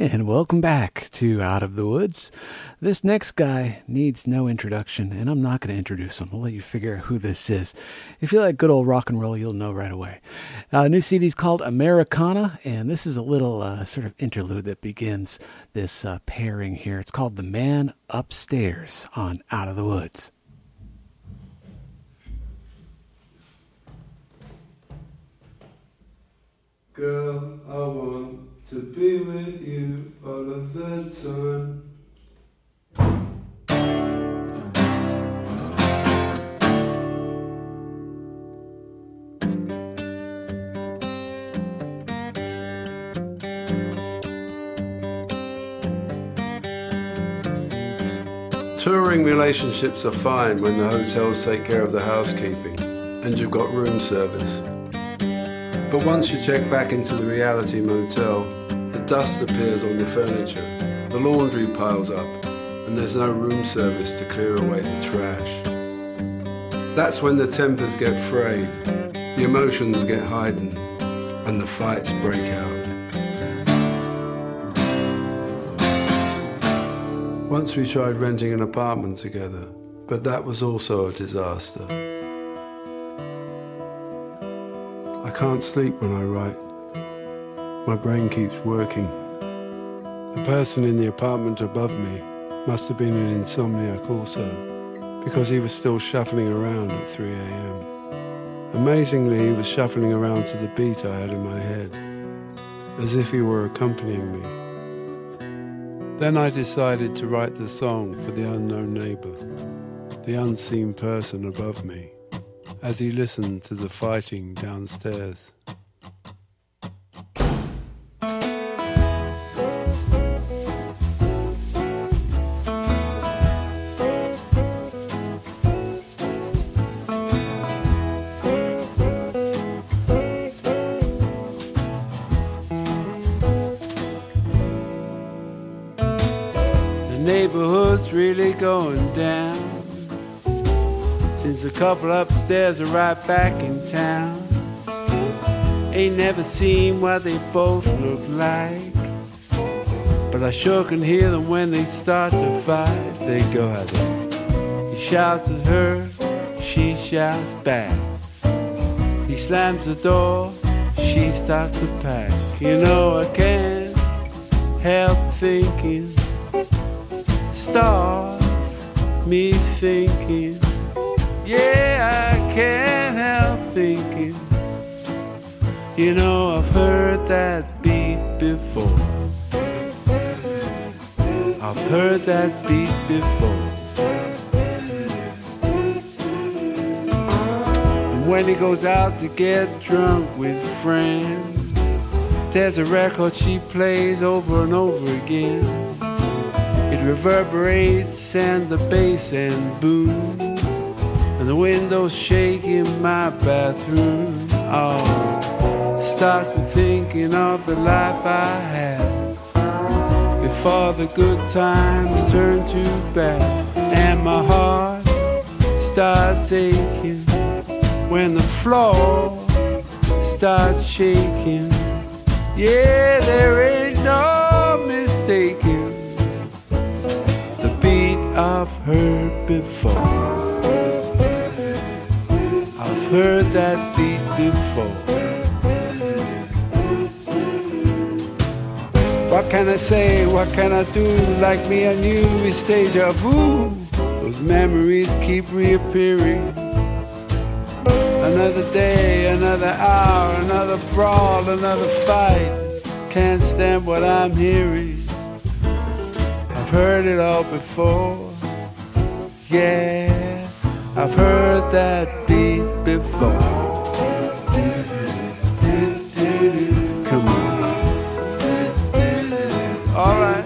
And welcome back to Out of the Woods. This next guy needs no introduction, and I'm not going to introduce him. I'll let you figure out who this is. If you like good old rock and roll, you'll know right away. New CD is called Americana, and this is a little sort of interlude that begins this pairing here. It's called The Man Upstairs on Out of the Woods. Girl, I want to be with you all of the time. Touring relationships are fine when the hotels take care of the housekeeping and you've got room service. But once you check back into the reality motel, the dust appears on the furniture, the laundry piles up, and there's no room service to clear away the trash. That's when the tempers get frayed, the emotions get heightened, and the fights break out. Once we tried renting an apartment together, but that was also a disaster. I can't sleep when I write. My brain keeps working. The person in the apartment above me must have been an insomniac also, because he was still shuffling around at 3 a.m. Amazingly, he was shuffling around to the beat I had in my head, as if he were accompanying me. Then I decided to write the song for the unknown neighbor, the unseen person above me, as he listened to the fighting downstairs. Neighborhood's really going down, since the couple upstairs are right back in town. Ain't never seen what they both look like, but I sure can hear them when they start to fight. They go at it. He shouts at her, she shouts back. He slams the door, she starts to pack. You know I can't help thinking, starts me thinking, yeah, I can't help thinking, you know I've heard that beat before, I've heard that beat before. And when he goes out to get drunk with friends, there's a record she plays over and over again. It reverberates and the bass and booms, and the windows shake in my bathroom. Oh, starts me thinking of the life I had before the good times turn to bad. And my heart starts aching when the floor starts shaking. Yeah, there ain't no mistaking, I've heard before. I've heard that beat before. What can I say? What can I do? Like me and you, it's deja vu. Those memories keep reappearing. Another day, another hour, another brawl, another fight. Can't stand what I'm hearing. I've heard it all before. Yeah, I've heard that beat before. Come on. Alright.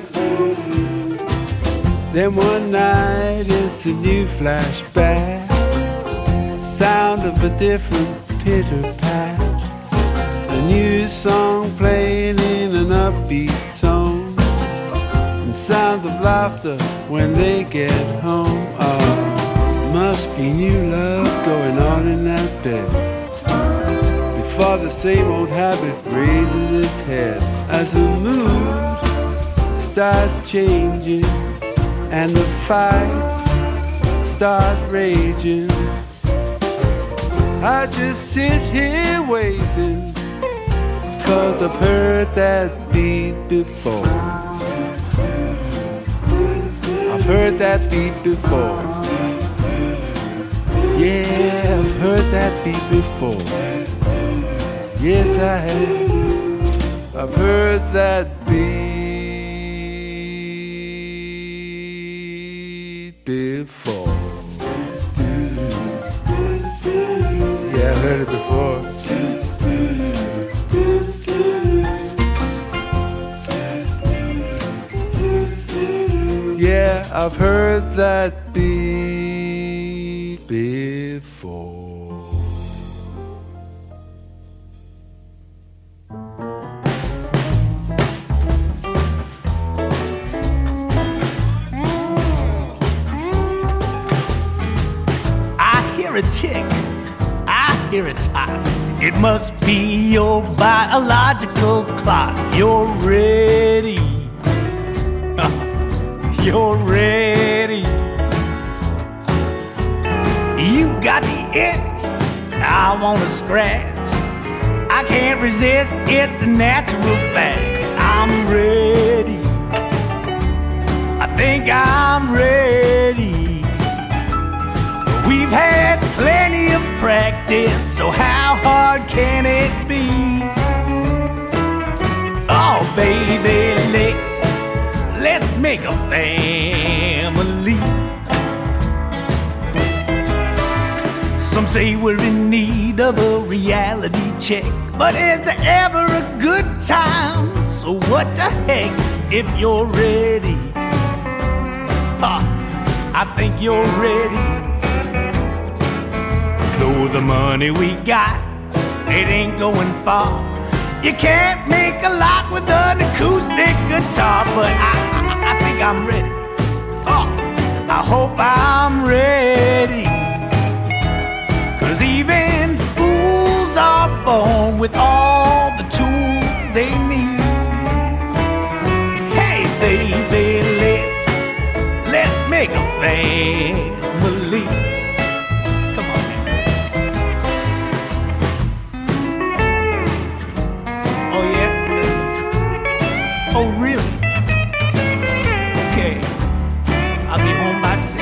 Then one night it's a new flashback, sound of a different pitter-pat, a new song playing in an upbeat tone, sounds of laughter when they get home. Oh, must be new love going on in that bed, before the same old habit raises its head, as the mood starts changing and the fights start raging. I just sit here waiting, 'cause I've heard that beat before. I've heard that beat before. Yeah, I've heard that beat before. Yes, I have. I've heard that beat before. Yeah, I've heard it before. Yeah, I've heard that beat before. A tick, I hear a talk. It must be your biological clock. You're ready. You're ready. You got the itch. I wanna scratch. I can't resist. It's a natural fact. I'm ready. I think I'm ready. We've had plenty of practice, so how hard can it be? Oh, baby, let's make a family. Some say we're in need of a reality check, but is there ever a good time? So what the heck if you're ready? I think you're ready. Though the money we got, it ain't going far. You can't make a lot with an acoustic guitar, but I think I'm ready. Oh, I hope I'm ready. 'Cause even fools are born with all the tools they need. Hey, baby, let's make a family. Oh, really? Okay. I'll be home by 6.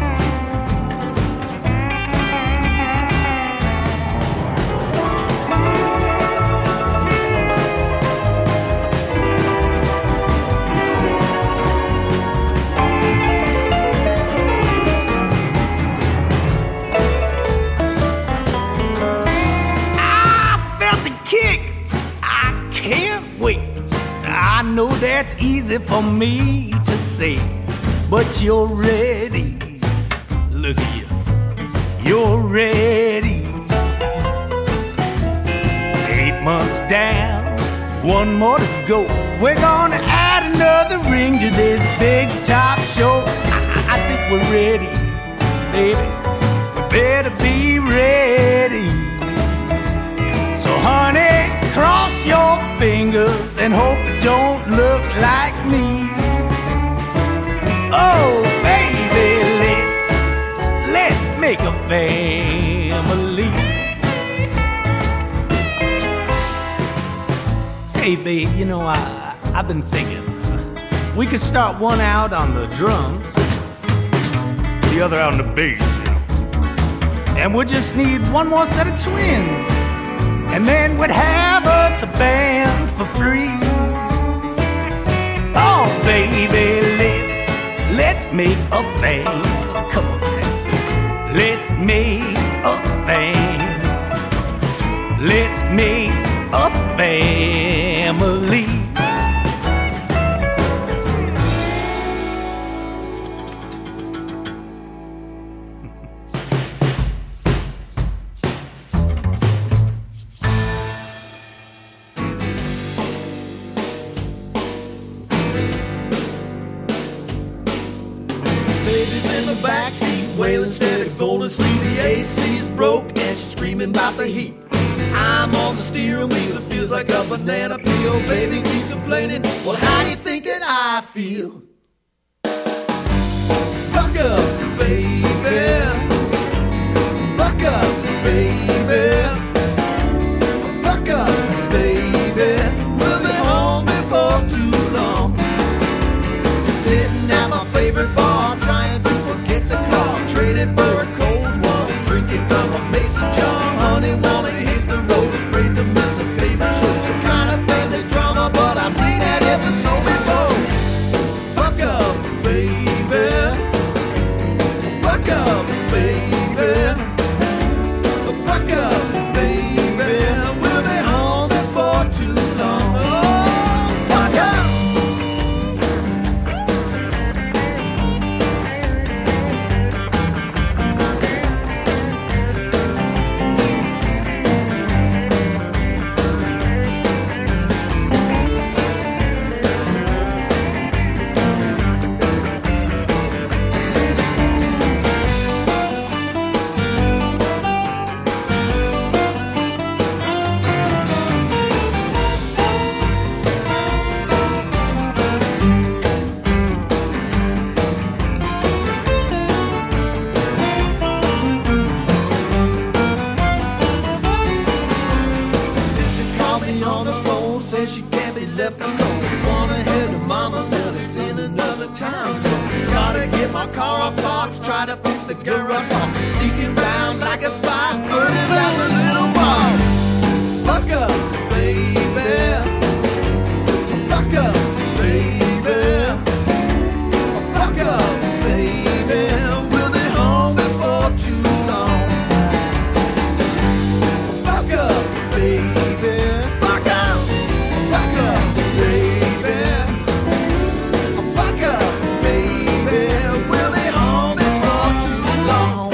I felt a kick. I can't wait. I know that's easy for me to say, but you're ready. Look at you. You're ready. 8 months down, 1 more to go. We're gonna add another ring to this big top show. I think we're ready, baby. We better be ready. So honey, cross your fingers and hope it don't look like me. Oh, baby, let's make a family. Hey, babe, you know, I've been thinking we could start one out on the drums, the other out on the bass, you know. And we'll just need one more set of twins. And then we'd have us a band for free. Oh, baby, let's make a band. Come on, man. Let's make a band. Let's make a family. Backseat, wailing instead of going to sleep. The AC is broke and she's screaming about the heat. I'm on the steering wheel, it feels like a banana peel. Baby keeps complaining, well, how do you think that I feel? Buck up, baby. Buck up, baby. Buck up, baby. We'll be home before too long. Sitting at my favorite bar, trying to forget the car, traded for a cold one, drinking from a mason jar. Honey wanna hit the road, afraid to miss a favorite show. Some kind of family drama, but I've seen that episode before. Buck up, baby. Buck up, baby. Buck up, baby. We'll be home before too long. Oh, buck up. She can't be left alone. Wanna head to mama's, and it's in another time zone. Gotta get my car off box, try to pick the garage off. Sneaking round like a spy, furtive as a little fox. Buck up, baby. Buck up, baby. Buck up, baby. We'll be home before too long. Buck up, baby. Buck up. Buck up, baby. Buck up, baby. We'll be home before too long.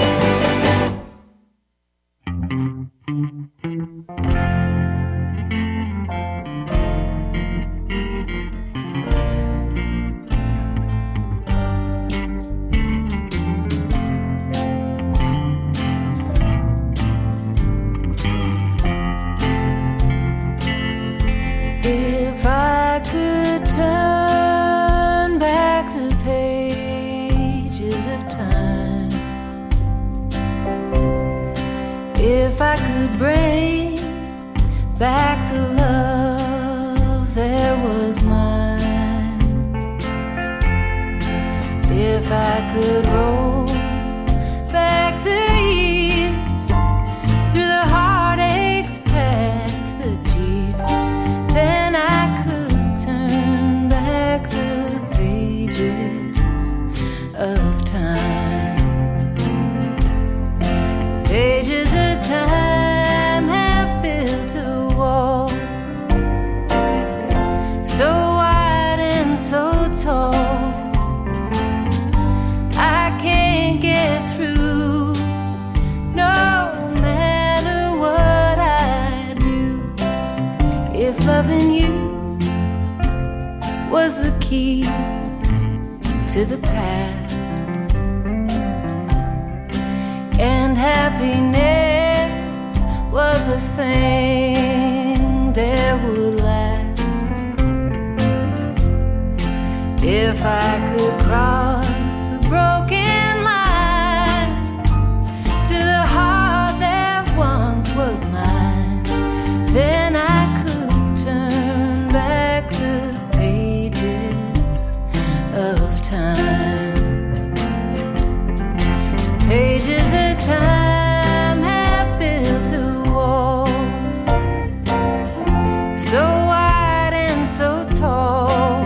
If I could turn back the pages of time, if I could bring back the love that was mine, if I could roll back the years through the heartaches past the tears, then I could turn back the pages of time. The pages of time have built a wall so wide and so tall, I can't get through no matter what I do. If loving you was the key to the past, and happiness was a thing that would last, if I could cross the broken line to the heart that once was mine, then I could turn back the pages of time. Pages of time have built a wall so wide and so tall,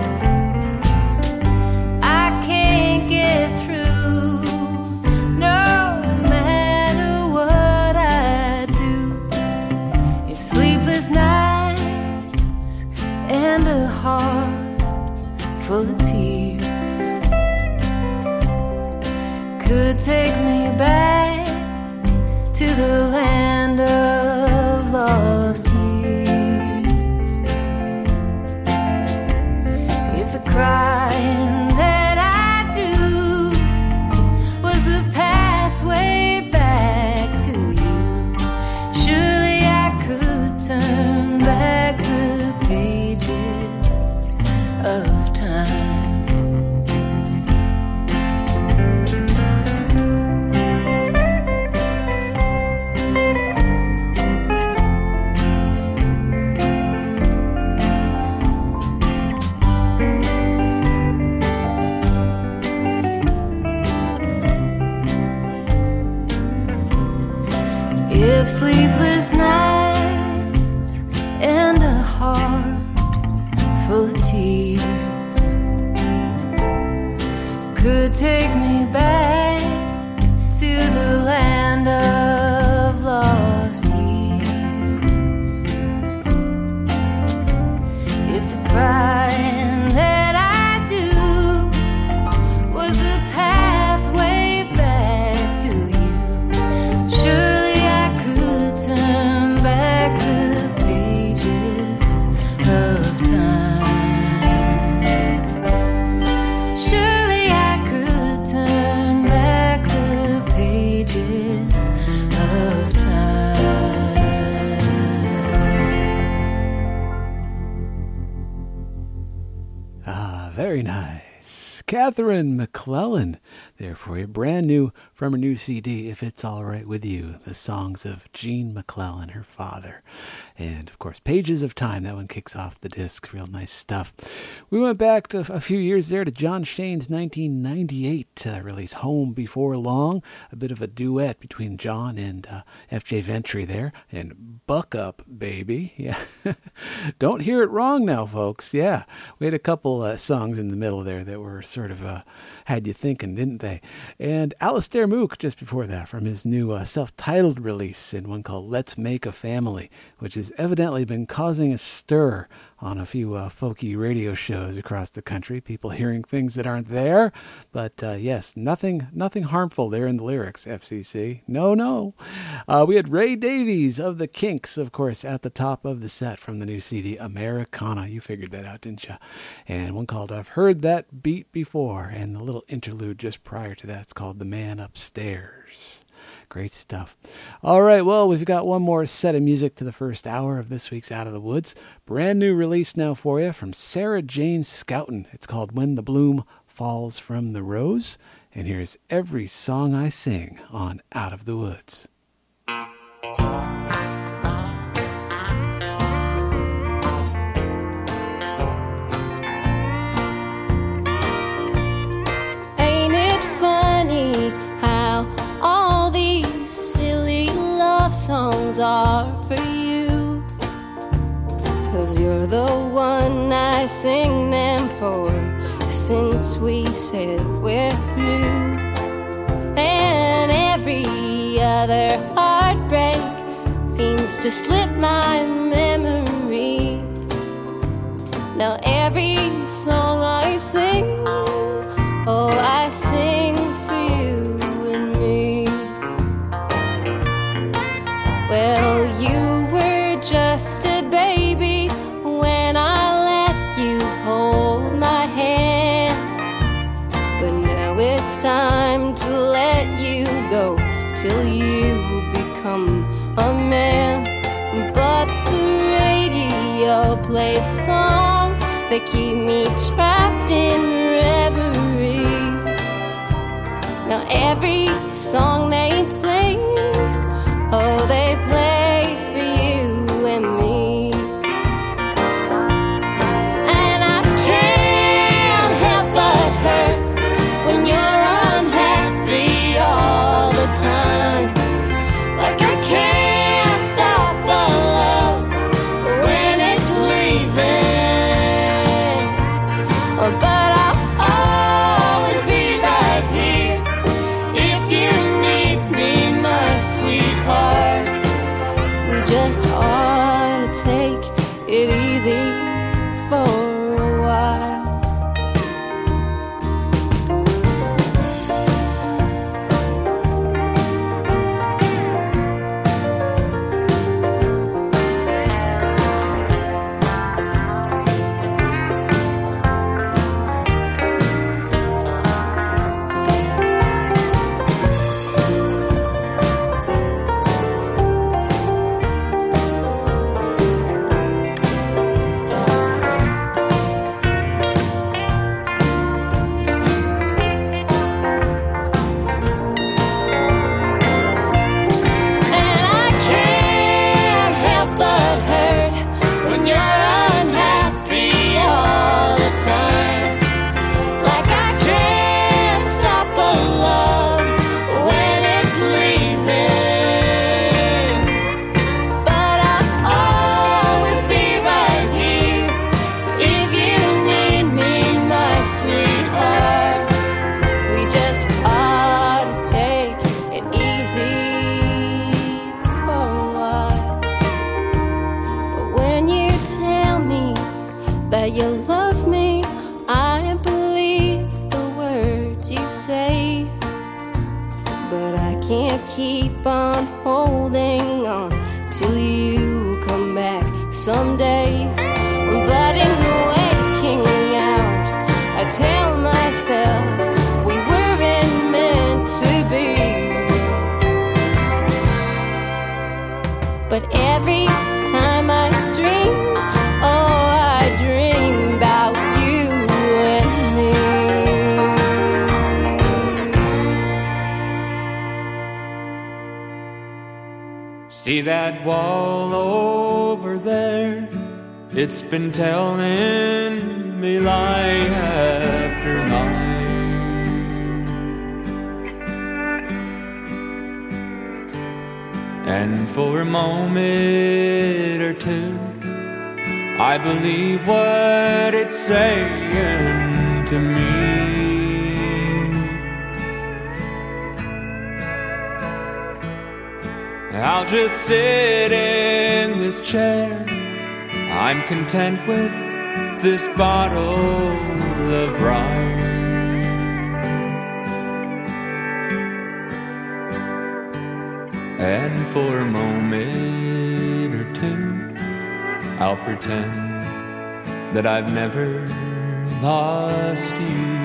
I can't get through no matter what I do. If sleepless nights and a heart full of tears could take me back to the land of lost years, if the crying that I do was the pathway back to you, surely I could of sleepless nights and a heart full of tears could take me back to the land of lost years. If the crying that I do was the pathway back to you, surely I could turn back the pages of time. Surely I could turn back the pages of time. Ah, very nice. Catherine McClellan there for you. Brand new from her new CD, If It's All Right With You. The songs of Jean McClellan, her father. And, of course, Pages of Time. That one kicks off the disc. Real nice stuff. We went back to a few years there to John Shane's 1998 release, Home Before Long. A bit of a duet between John and F.J. Ventry there. And Buck Up, Baby. Yeah. Don't hear it wrong now, folks. Yeah. We had a couple songs in the middle there that were sort of had you thinking, didn't they? And Alistair Mook just before that from his new self-titled release, in one called Let's Make a Family, which has evidently been causing a stir on a few folky radio shows across the country. People hearing things that aren't there. But yes, nothing harmful there in the lyrics, FCC. No. We had Ray Davies of the Kinks, of course, at the top of the set from the new CD, Americana. You figured that out, didn't you? And one called I've Heard That Beat Before. And the little interlude just prior to that, it's called The Man Upstairs. Great stuff. All right, well, we've got one more set of music to the first hour of this week's Out of the Woods. Brand new release now for you from Sarah Jane Scouten. It's called When the Bloom Falls from the Rose. And here's Every Song I Sing on Out of the Woods. Silly love songs are for you, 'cause you're the one I sing them for, since we said we're through. And every other heartbreak seems to slip my memory. Now every song I sing, oh, I sing for you and me. Well, you were just a baby when I let you hold my hand, but now it's time to let you go till you become a man. But the radio plays songs that keep me trapped in reverie. Now every song they play, oh, they play for you and me. And I can't help but hurt when you're unhappy all the time. Like I can't stop the love when it's leaving. But I'll always be right here if you need me, my sweetheart. We just ought to take it easy for a while. keep on holding on till you come back someday. But in the waking hours, I tell myself we weren't meant to be. But every time I dream, oh, I dream about you and me. See that wall over there? It's been telling me lie after lie. And for a moment or two, I believe what it's saying to me. I'll just sit in this chair. I'm content with this bottle of rye. And for a moment or two, I'll pretend that I've never lost you.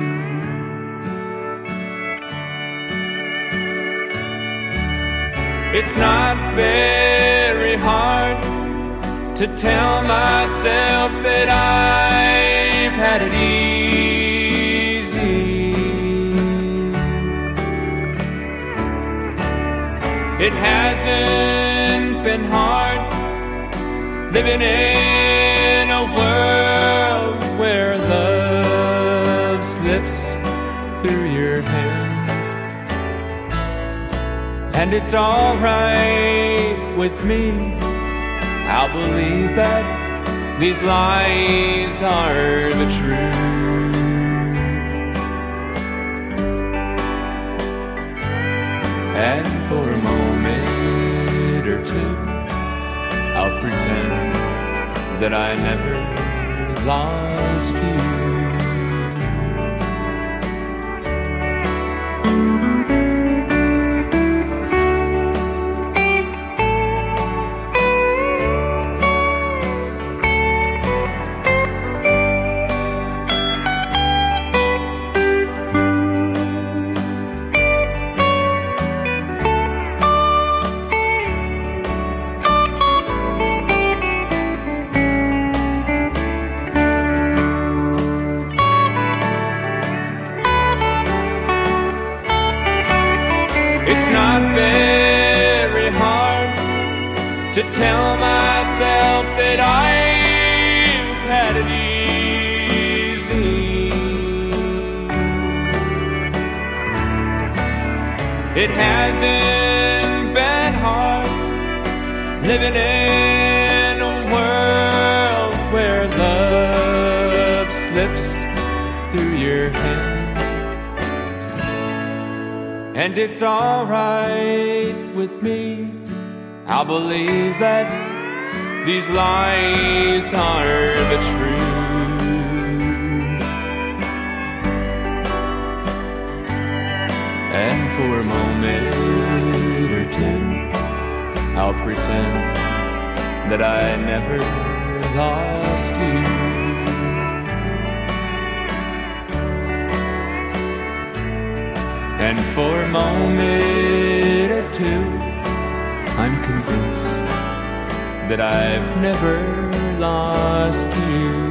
It's not very hard to tell myself that I've had it easy. It hasn't been hard living in a world where love slips through your hands. And it's all right with me. I'll believe that these lies are the truth. And for a moment or two, I'll pretend that I never lost you. To tell myself that I've had it easy. It hasn't been hard living in a world where love slips through your hands. And it's all right with me. I'll believe that these lies are the truth. And for a moment or two, I'll pretend that I never lost you. And for a moment or two, I'm convinced that I've never lost you.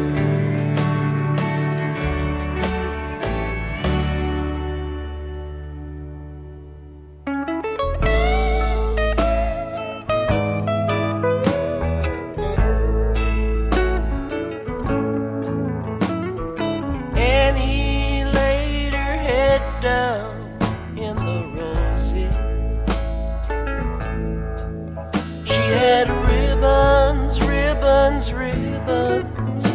Annie laid her head down in the roses. She had ribbons, ribbons, ribbons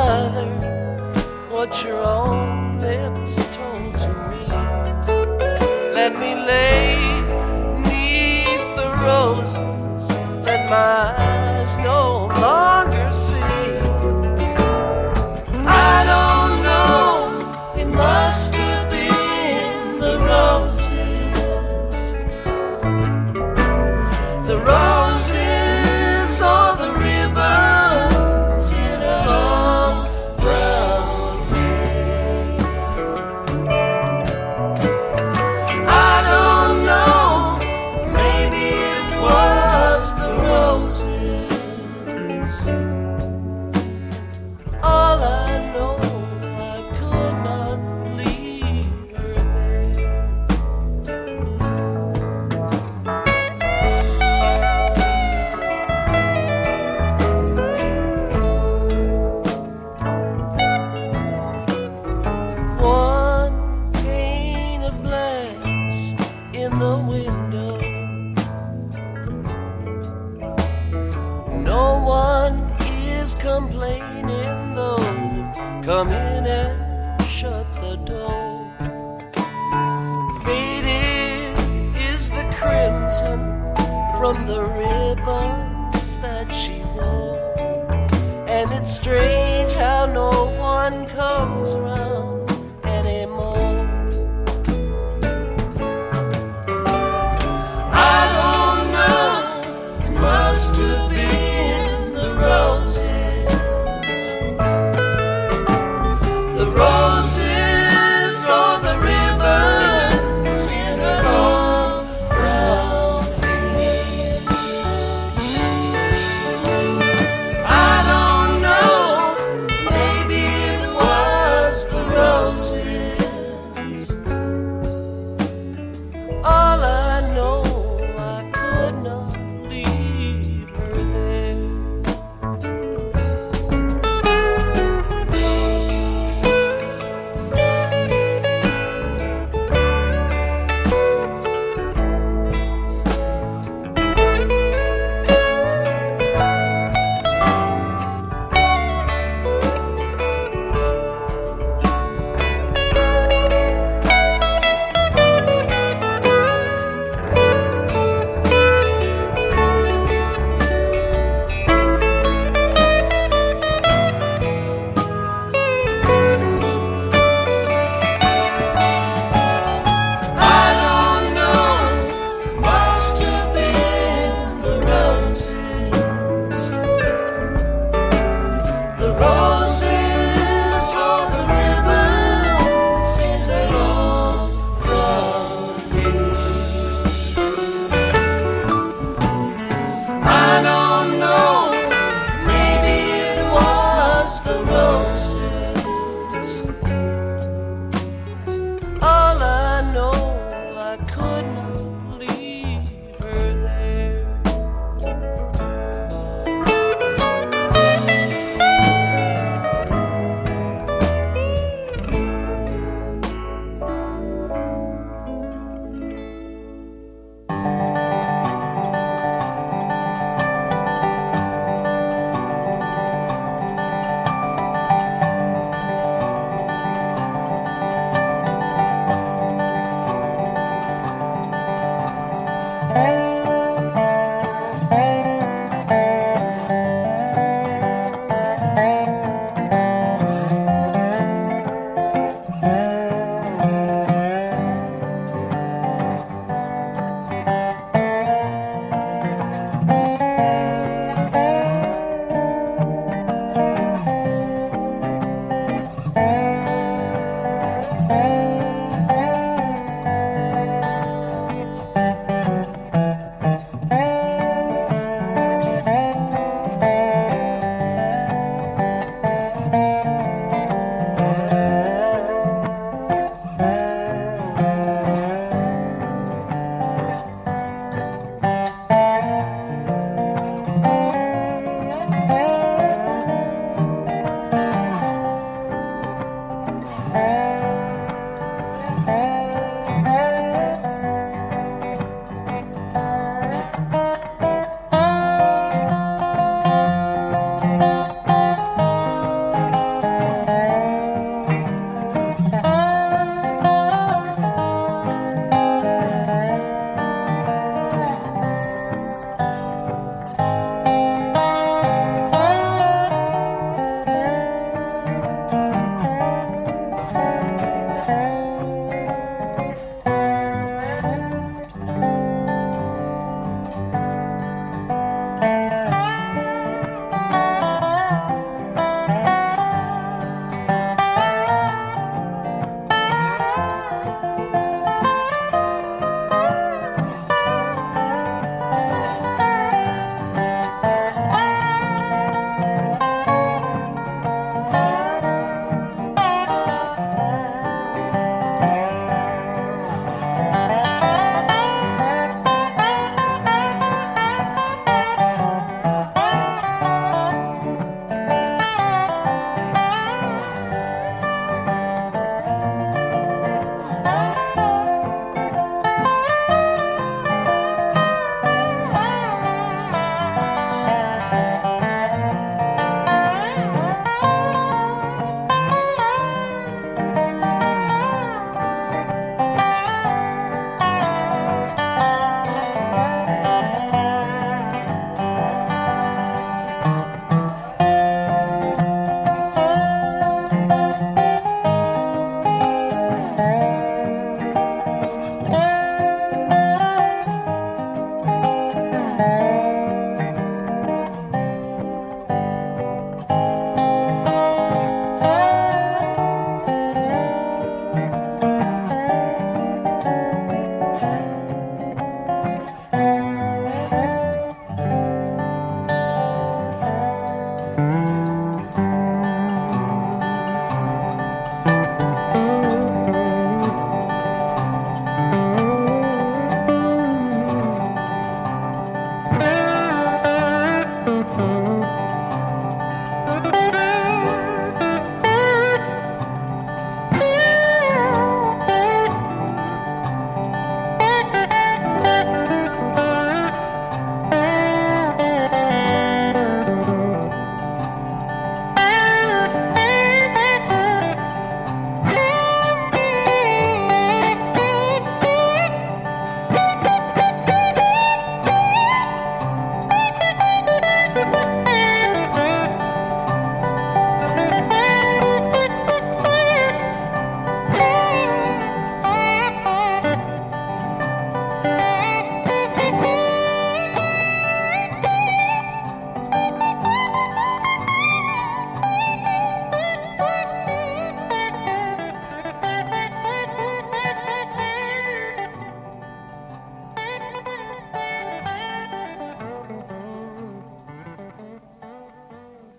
rather what your own lips told to me. Let me lay neath the roses, let my eyes no longer see. I don't know, it must have been the roses. The roses or the ribbons in a long brown hair. I don't know, maybe it was the roses. All I know, I could not leave her there. One pane of glass in the window. No one is complaining though. Come in and shut the door. Faded is the crimson from the ribbons that she wore. And it's strange how no one comes around anymore. I don't know, it must have been the roses. The roses or the ribbons in her long brown hair. I don't know, maybe it was the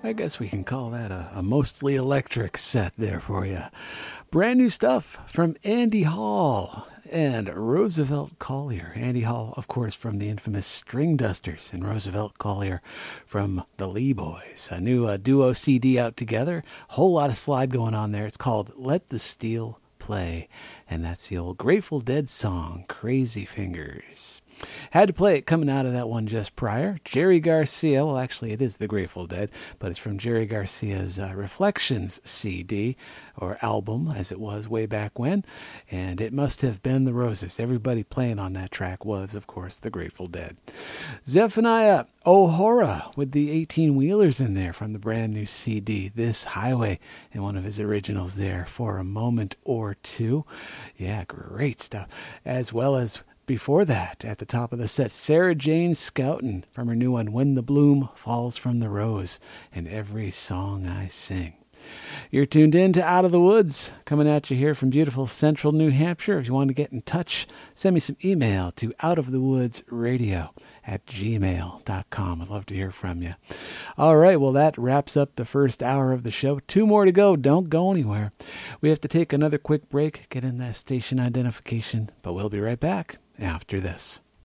I guess we can call that a mostly electric set there for you. Brand new stuff from Andy Hall and Roosevelt Collier. Andy Hall, of course, from the infamous String Dusters, and Roosevelt Collier from the Lee Boys. A new duo CD out together. Whole lot of slide going on there. It's called Let the Steel Play, and that's the old Grateful Dead song, Crazy Fingers. Had to play it coming out of that one just prior. Jerry Garcia, well, actually it is the Grateful Dead, but it's from Jerry Garcia's Reflections CD, or album as it was way back when, and it must have been the Roses. Everybody playing on that track was, of course, the Grateful Dead. Zephaniah O'Hara with the 18-wheelers in there from the brand new CD, This Highway, and one of his originals there, For a Moment or Two. Yeah, great stuff. As well as before that, at the top of the set, Sarah Jane Scouten from her new one, When the Bloom Falls from the Rose, and Every Song I Sing. You're tuned in to Out of the Woods, coming at you here from beautiful central New Hampshire. If you want to get in touch, send me some email to outofthewoodsradio@gmail.com. I'd love to hear from you. All right, well, that wraps up the first hour of the show. 2 more to go. Don't go anywhere. We have to take another quick break, get in that station identification, but we'll be right back after this.